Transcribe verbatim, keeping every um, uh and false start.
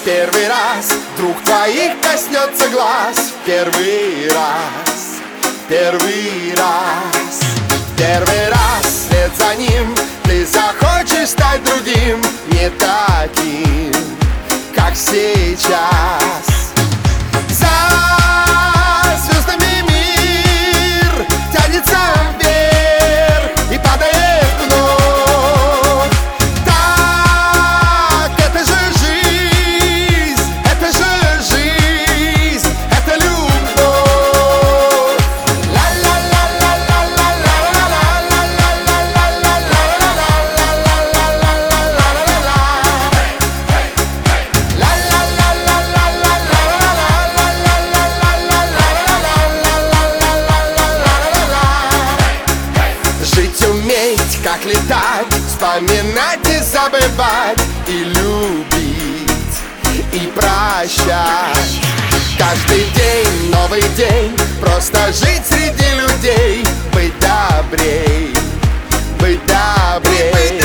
Первый раз друг твоих коснется глаз. Первый раз, первый раз, первый раз вслед за ним ты захочешь стать другим, не таким, как сейчас. За звездами мир тянется вверх и падает вновь. Так, это же жизнь, это же жизнь, это любовь. Жить уметь, как летать, вспоминать и забывать, и любить, и прощать. Каждый день новый день, просто жить среди людей, быть добрей, быть добрей.